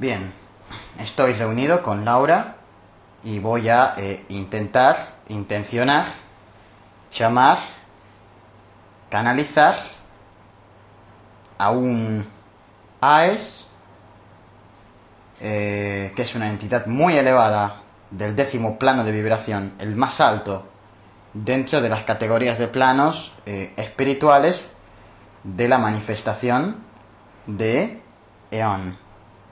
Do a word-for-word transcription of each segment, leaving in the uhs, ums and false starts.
Bien, estoy reunido con Laura y voy a eh, intentar, intencionar, llamar, canalizar a un AES, eh, que es una entidad muy elevada del décimo plano de vibración, el más alto dentro de las categorías de planos eh, espirituales de la manifestación de Eón.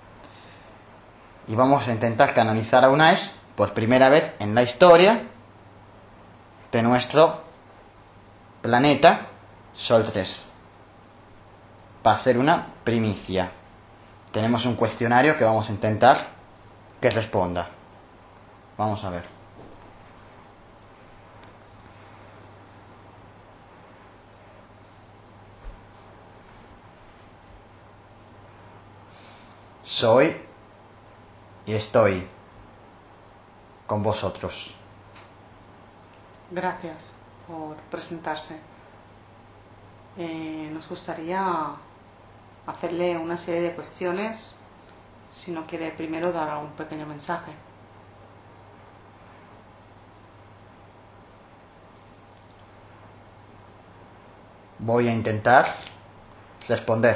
Y vamos a intentar canalizar a un AES por primera vez en la historia de nuestro planeta Sol tres. Va a ser una primicia. Tenemos un cuestionario que vamos a intentar que responda. Vamos a ver. Soy y estoy con vosotros. Gracias por presentarse. Eh, nos gustaría hacerle una serie de cuestiones. Si no quiere primero dar un pequeño mensaje. Voy a intentar responder.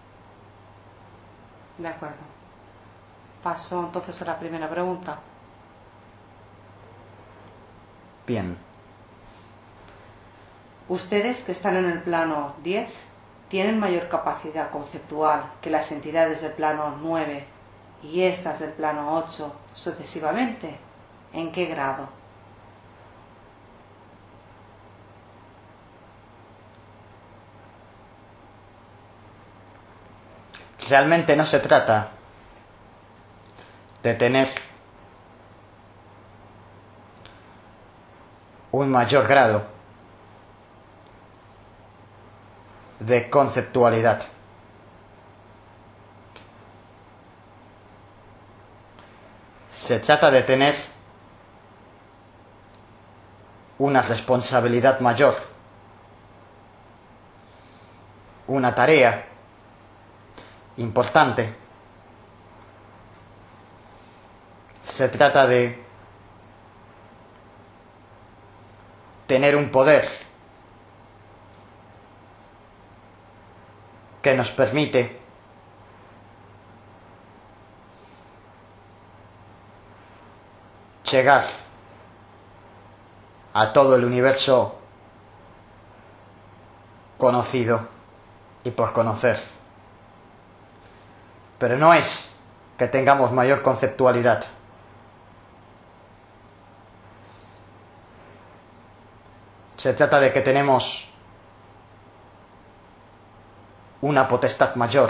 De acuerdo. Paso entonces a la primera pregunta. Bien. Ustedes que están en el plano diez tienen mayor capacidad conceptual que las entidades del plano nueve y estas del plano ocho sucesivamente. ¿En qué grado? Realmente no se trata de tener un mayor grado de conceptualidad. Se trata de tener una responsabilidad mayor, una tarea importante. Se trata de tener un poder que nos permite llegar a todo el universo conocido y por conocer. Pero no es que tengamos mayor conceptualidad. Se trata de que tenemos una potestad mayor,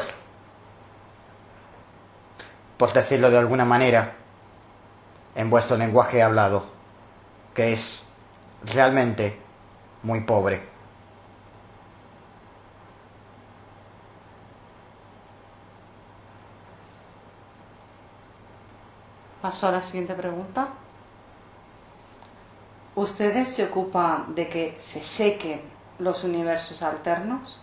por decirlo de alguna manera, en vuestro lenguaje hablado, que es realmente muy pobre. Paso a la siguiente pregunta. ¿Ustedes se ocupan de que se sequen los universos alternos?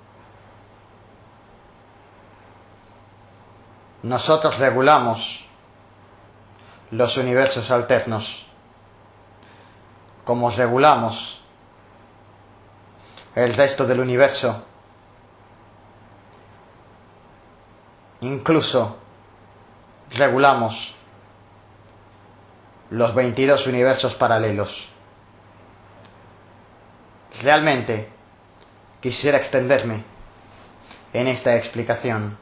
Nosotros regulamos los universos alternos, como regulamos el resto del universo. Incluso regulamos los veintidós universos paralelos. Realmente quisiera extenderme en esta explicación.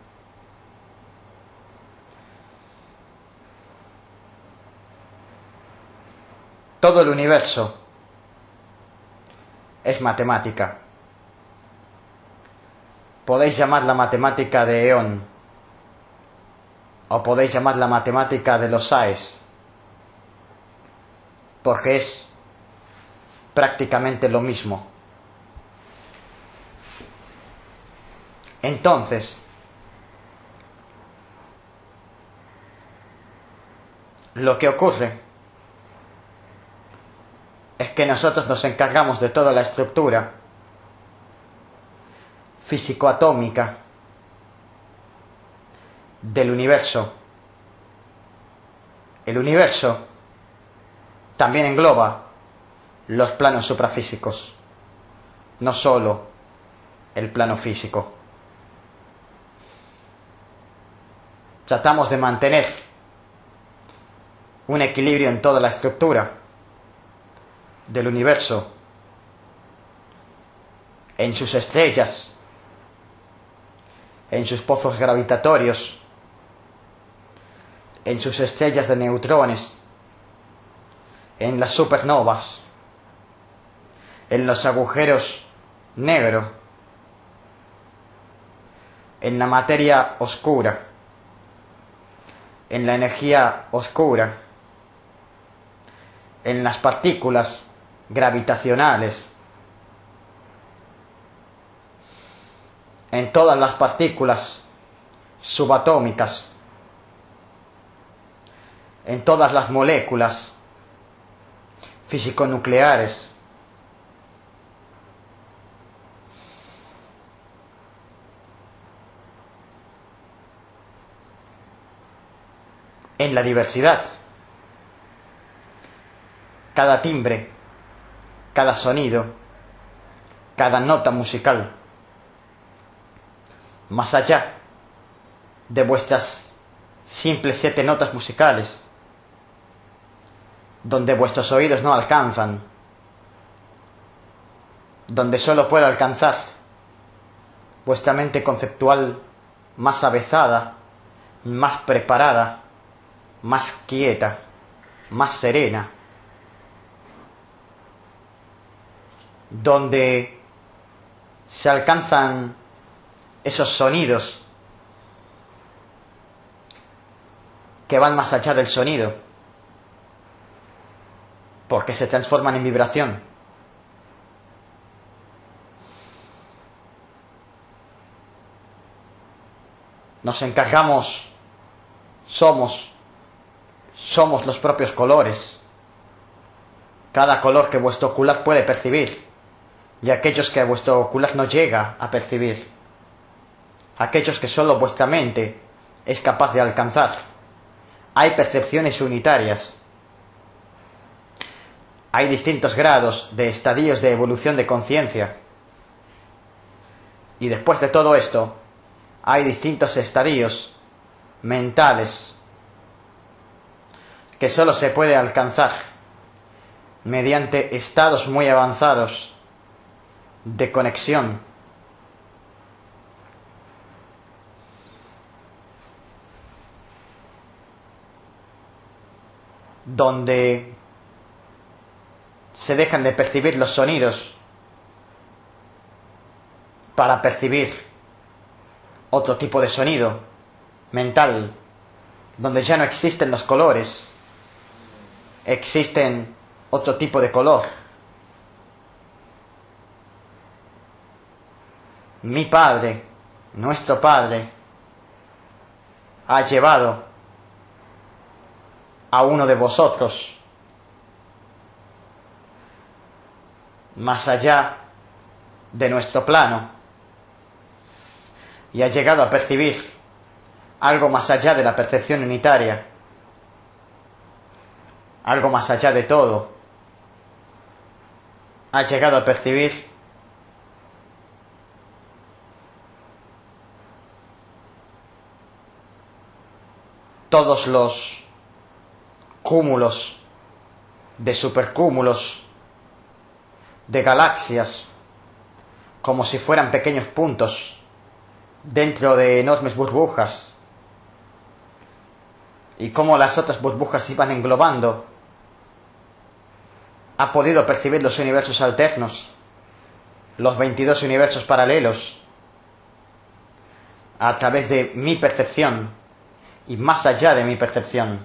Todo el universo es matemática. Podéis llamar la matemática de Eón, o podéis llamar la matemática de los AES, porque es prácticamente lo mismo. Entonces, lo que ocurre es que nosotros nos encargamos de toda la estructura físico-atómica del universo el universo también engloba los planos suprafísicos, no solo el plano físico. Tratamos de mantener un equilibrio en toda la estructura del universo, en sus estrellas, en sus pozos gravitatorios, en sus estrellas de neutrones, en las supernovas, en los agujeros negros, en la materia oscura, en la energía oscura, en las partículas gravitacionales, en todas las partículas subatómicas, en todas las moléculas físico-nucleares, en la diversidad. Cada timbre, cada sonido, cada nota musical, más allá de vuestras simples siete notas musicales, donde vuestros oídos no alcanzan, donde solo puede alcanzar vuestra mente conceptual más avezada, más preparada, más quieta, más serena, donde se alcanzan esos sonidos que van más allá del sonido, porque se transforman en vibración. Nos encargamos, somos, somos los propios colores, cada color que vuestro ocular puede percibir, y aquellos que vuestro ocular no llega a percibir, aquellos que solo vuestra mente es capaz de alcanzar. Hay percepciones unitarias, hay distintos grados de estadios de evolución de conciencia, y después de todo esto hay distintos estadios mentales que solo se puede alcanzar mediante estados muy avanzados de conexión, donde se dejan de percibir los sonidos para percibir otro tipo de sonido mental, donde ya no existen los colores, existen otro tipo de color. Mi Padre, nuestro Padre, ha llevado a uno de vosotros más allá de nuestro plano y ha llegado a percibir algo más allá de la percepción unitaria, algo más allá de todo. Ha llegado a percibir todos los cúmulos de supercúmulos de galaxias como si fueran pequeños puntos dentro de enormes burbujas, y cómo las otras burbujas iban englobando. Ha podido percibir los universos alternos, los veintidós universos paralelos, a través de mi percepción y más allá de mi percepción.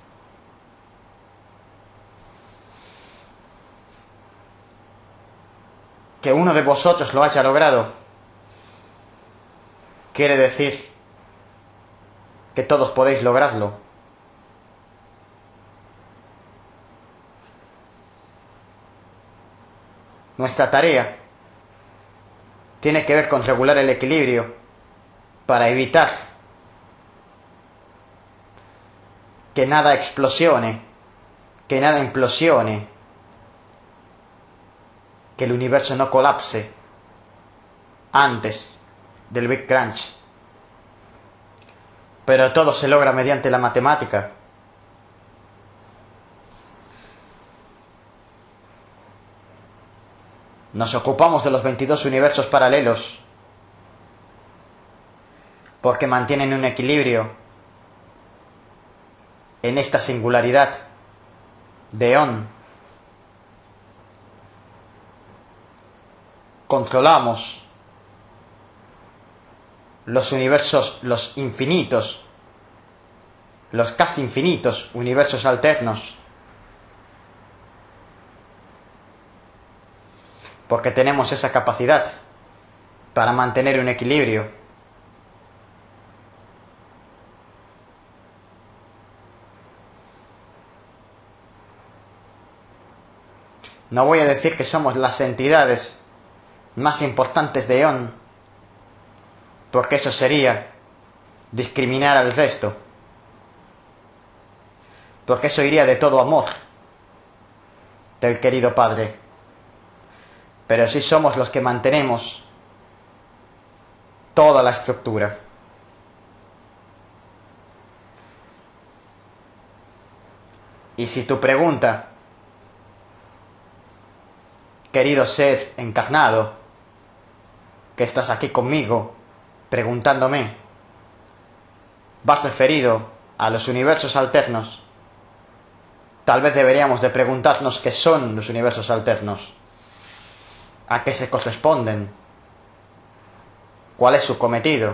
Que uno de vosotros lo haya logrado quiere decir que todos podéis lograrlo. Nuestra tarea tiene que ver con regular el equilibrio para evitar que nada explosione, que nada implosione, que el universo no colapse antes del Big Crunch. Pero todo se logra mediante la matemática. Nos ocupamos de los veintidós universos paralelos porque mantienen un equilibrio en esta singularidad de eón. Controlamos los universos, los infinitos, los casi infinitos universos alternos, porque tenemos esa capacidad para mantener un equilibrio. No voy a decir que somos las entidades más importantes de eón, porque eso sería discriminar al resto, porque eso iría de todo amor del querido Padre. Pero sí somos los que mantenemos toda la estructura. Y si tu pregunta, querido ser encarnado, que estás aquí conmigo, preguntándome, vas referido a los universos alternos, tal vez deberíamos de preguntarnos qué son los universos alternos, a qué se corresponden, cuál es su cometido.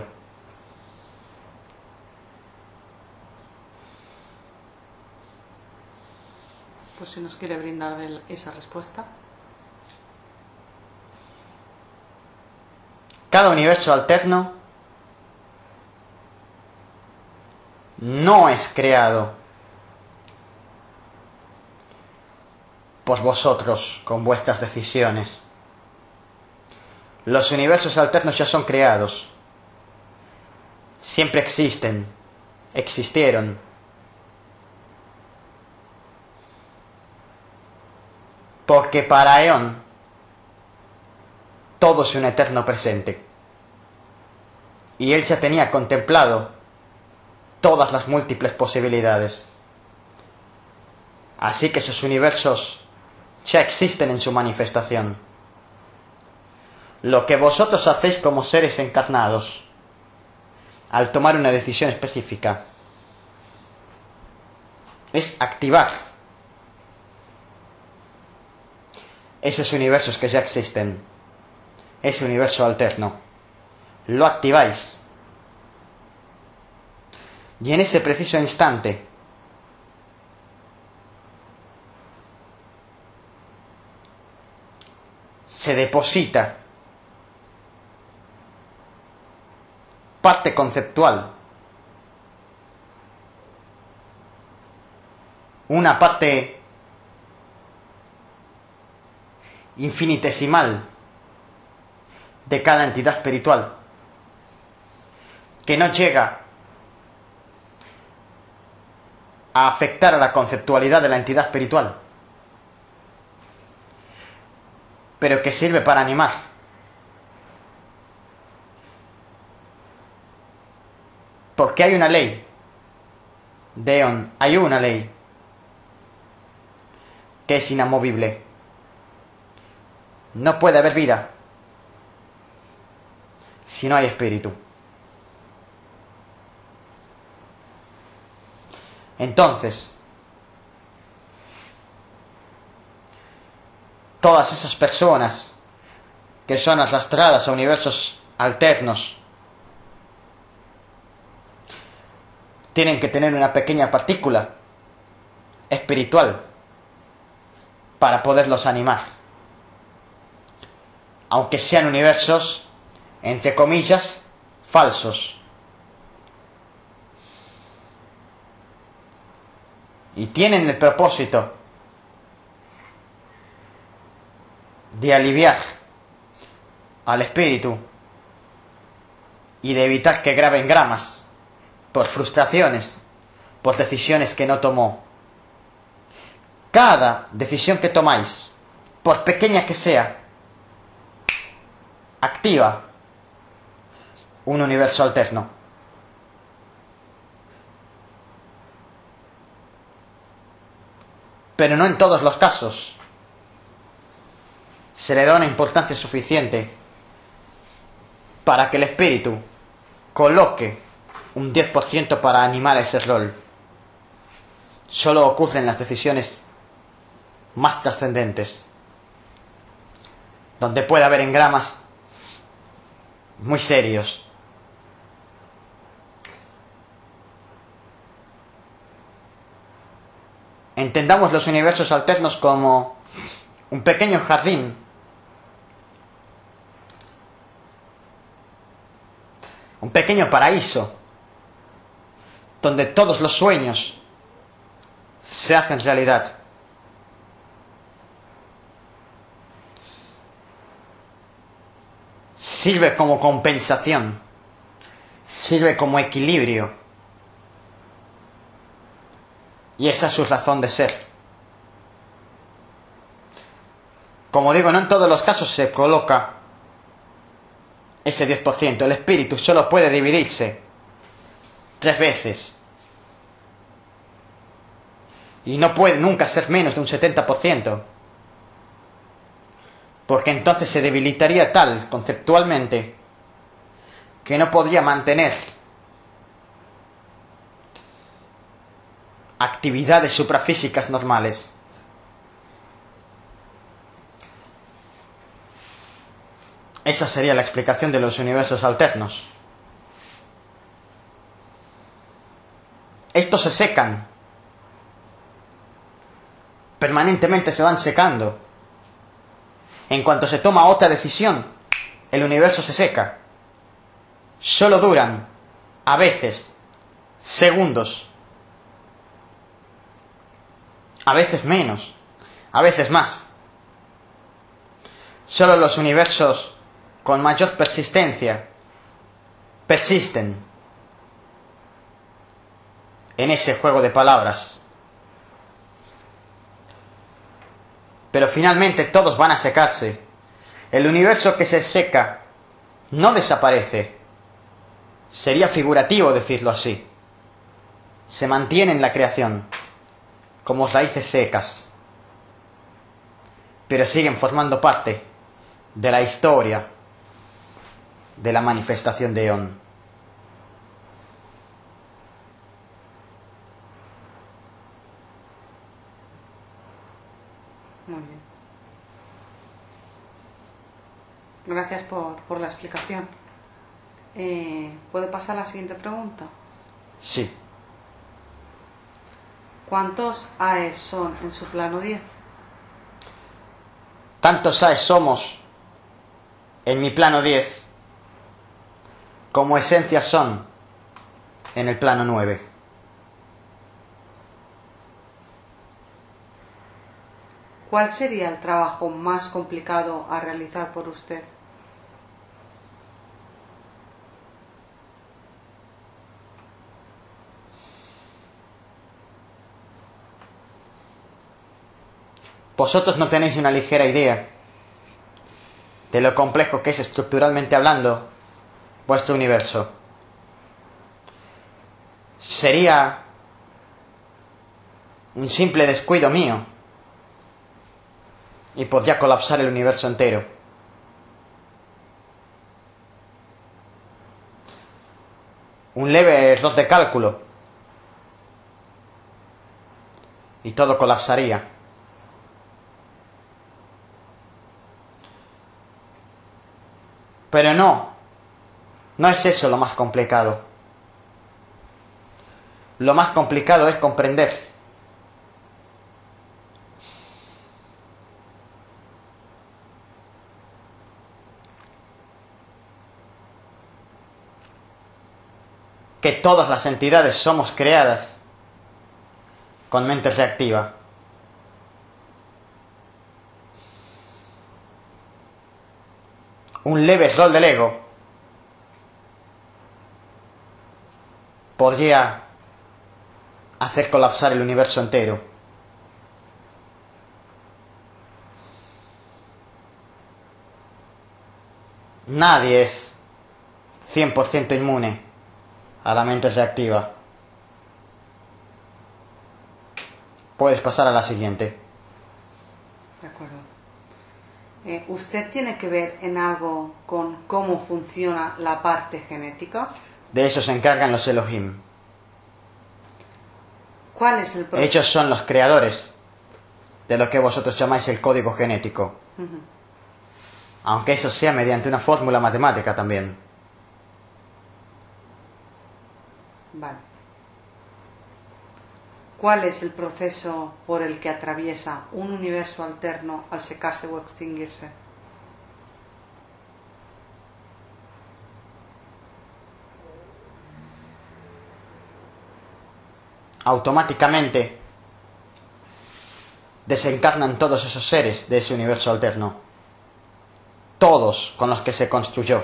Pues si nos quiere brindar esa respuesta. Cada universo alterno no es creado por vosotros con vuestras decisiones. Los universos alternos ya son creados. Siempre existen. Existieron. Porque para eón todo es un eterno presente. Y él ya tenía contemplado todas las múltiples posibilidades. Así que esos universos ya existen en su manifestación. Lo que vosotros hacéis como seres encarnados al tomar una decisión específica es activar esos universos que ya existen, ese universo alterno. Lo activáis. Y en ese preciso instante se deposita parte conceptual, una parte infinitesimal de cada entidad espiritual que no llega a afectar a la conceptualidad de la entidad espiritual, pero que sirve para animar. Porque hay una ley de eón, hay una ley que es inamovible. No puede haber vida si no hay espíritu. Entonces, todas esas personas que son arrastradas a universos alternos tienen que tener una pequeña partícula espiritual para poderlos animar, aunque sean universos, entre comillas, falsos. Y tienen el propósito de aliviar al espíritu y de evitar que graben gramas por frustraciones, por decisiones que no tomó. Cada decisión que tomáis, por pequeña que sea, activa un universo alterno. Pero no en todos los casos se le da una importancia suficiente para que el espíritu coloque un diez por ciento para animar ese rol. Solo ocurre en las decisiones más trascendentes, donde puede haber engramas muy serios. Entendamos los universos alternos como un pequeño jardín, un pequeño paraíso, donde todos los sueños se hacen realidad. Sirve como compensación, sirve como equilibrio, y esa es su razón de ser. Como digo, no en todos los casos se coloca ese diez por ciento. El espíritu solo puede dividirse tres veces. Y no puede nunca ser menos de un setenta por ciento. Porque entonces se debilitaría tal, conceptualmente, que no podría mantener actividades suprafísicas normales. Esa sería la explicación de los universos alternos. Estos se secan. Permanentemente se van secando. En cuanto se toma otra decisión, el universo se seca. Solo duran, a veces, segundos. A veces menos, a veces más. Solo los universos con mayor persistencia persisten en ese juego de palabras. Pero finalmente todos van a secarse. El universo que se seca no desaparece. Sería figurativo decirlo así. Se mantiene en la creación, como raíces secas, pero siguen formando parte de la historia de la manifestación de Eón. Muy bien. Gracias por, por la explicación. Eh, ¿Puede pasar a la siguiente pregunta? Sí. ¿Cuántos Aes son en su plano diez? Tantos Aes somos en mi plano diez como esencias son en el plano nueve. ¿Cuál sería el trabajo más complicado a realizar por usted? Vosotros no tenéis una ligera idea de lo complejo que es estructuralmente hablando vuestro universo. Sería un simple descuido mío y podría colapsar el universo entero. Un leve error de cálculo y todo colapsaría. Pero no, no es eso lo más complicado. Lo más complicado es comprender que todas las entidades somos creadas con mente reactiva. Un leve rol del ego podría hacer colapsar el universo entero. Nadie es cien por ciento inmune a la mente reactiva. Puedes pasar a la siguiente. De acuerdo. Eh, ¿Usted tiene que ver en algo con cómo funciona la parte genética? De eso se encargan los Elohim. ¿Cuál es el proceso? Ellos son los creadores de lo que vosotros llamáis el código genético. Uh-huh. Aunque eso sea mediante una fórmula matemática también. Vale. ¿Cuál es el proceso por el que atraviesa un universo alterno al secarse o extinguirse? Automáticamente desencarnan todos esos seres de ese universo alterno. Todos con los que se construyó.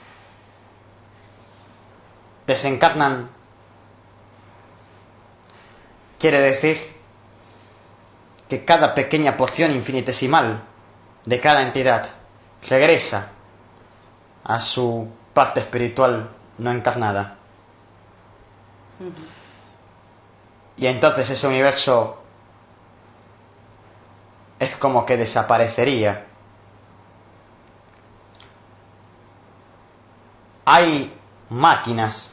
Desencarnan. Quiere decir que cada pequeña porción infinitesimal de cada entidad regresa a su parte espiritual no encarnada. Uh-huh. Y entonces ese universo es como que desaparecería. Hay máquinas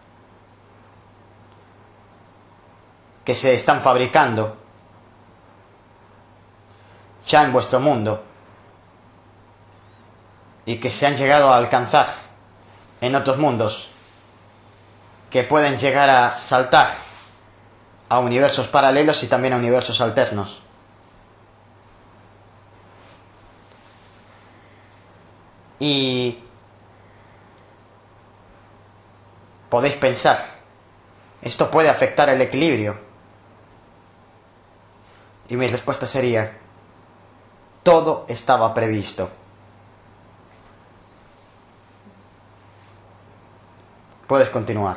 que se están fabricando ya en vuestro mundo y que se han llegado a alcanzar en otros mundos, que pueden llegar a saltar a universos paralelos y también a universos alternos. Y podéis pensar, esto puede afectar el equilibrio. Y mi respuesta sería, todo estaba previsto. Puedes continuar.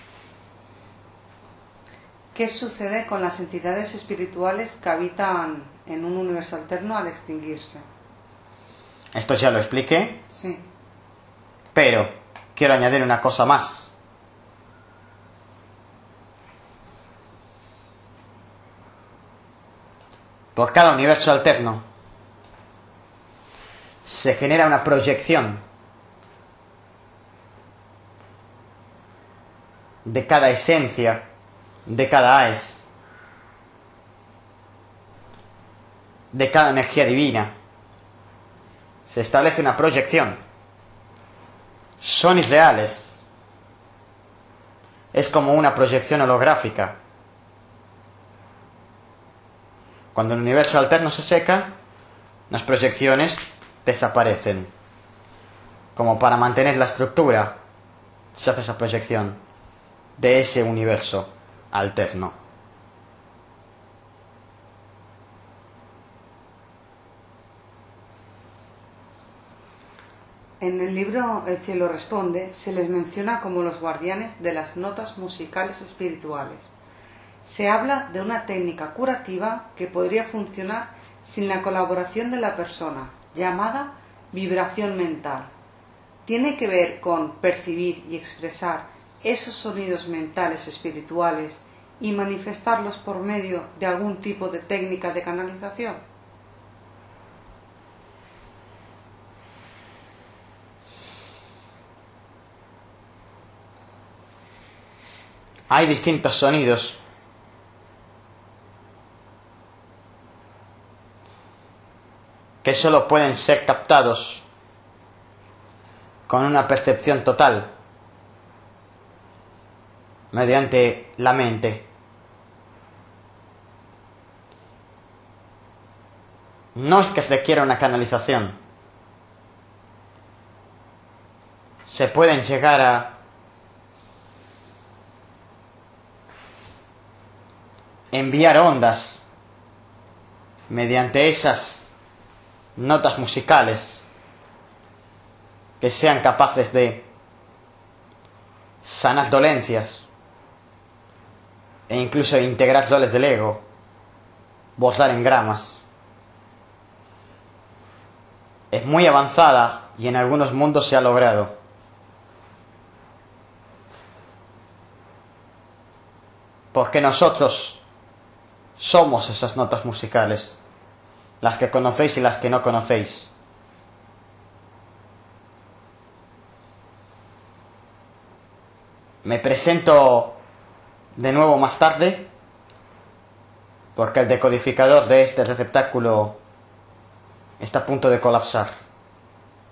¿Qué sucede con las entidades espirituales que habitan en un universo alterno al extinguirse? Esto ya lo expliqué. Sí. Pero quiero añadir una cosa más. Por cada universo alterno se genera una proyección de cada esencia, de cada AES, de cada energía divina. Se establece una proyección. Son irreales. Es como una proyección holográfica. Cuando el universo alterno se seca, las proyecciones desaparecen. Como para mantener la estructura, se hace esa proyección de ese universo alterno. En el libro El cielo responde se les menciona como los guardianes de las notas musicales espirituales. Se habla de una técnica curativa que podría funcionar sin la colaboración de la persona, llamada vibración mental. Tiene que ver con percibir y expresar esos sonidos mentales espirituales y manifestarlos por medio de algún tipo de técnica de canalización. Hay distintos sonidos que solo pueden ser captados con una percepción total mediante la mente. No es que requiera una canalización. Se pueden llegar a enviar ondas mediante esas notas musicales que sean capaces de sanar dolencias e incluso integrar roles del ego, borrar engramas. Es muy avanzada y en algunos mundos se ha logrado. Porque nosotros somos esas notas musicales, las que conocéis y las que no conocéis. Me presento de nuevo más tarde, porque el decodificador de este receptáculo está a punto de colapsar.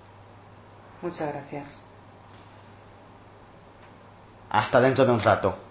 Muchas gracias. Hasta dentro de un rato.